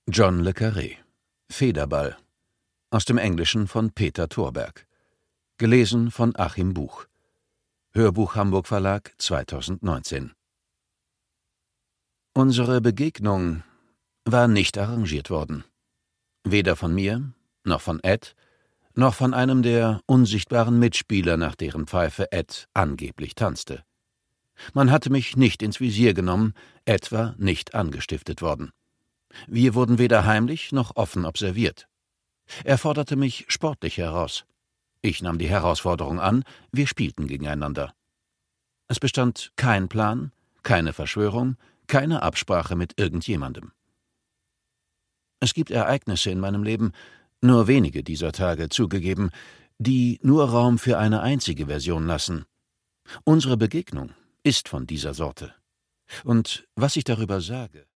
John le Carré. Federball. Aus dem Englischen von Peter Thorberg. Gelesen von Achim Buch. Hörbuch Hamburg Verlag 2019. Unsere Begegnung war nicht arrangiert worden. Weder von mir, noch von Ed, noch von einem der unsichtbaren Mitspieler, nach deren Pfeife Ed angeblich tanzte. Man hatte mich nicht ins Visier genommen, Ed war nicht angestiftet worden. Wir wurden weder heimlich noch offen observiert. Er forderte mich sportlich heraus. Ich nahm die Herausforderung an, wir spielten gegeneinander. Es bestand kein Plan, keine Verschwörung, keine Absprache mit irgendjemandem. Es gibt Ereignisse in meinem Leben, nur wenige dieser Tage zugegeben, die nur Raum für eine einzige Version lassen. Unsere Begegnung ist von dieser Sorte. Und was ich darüber sage...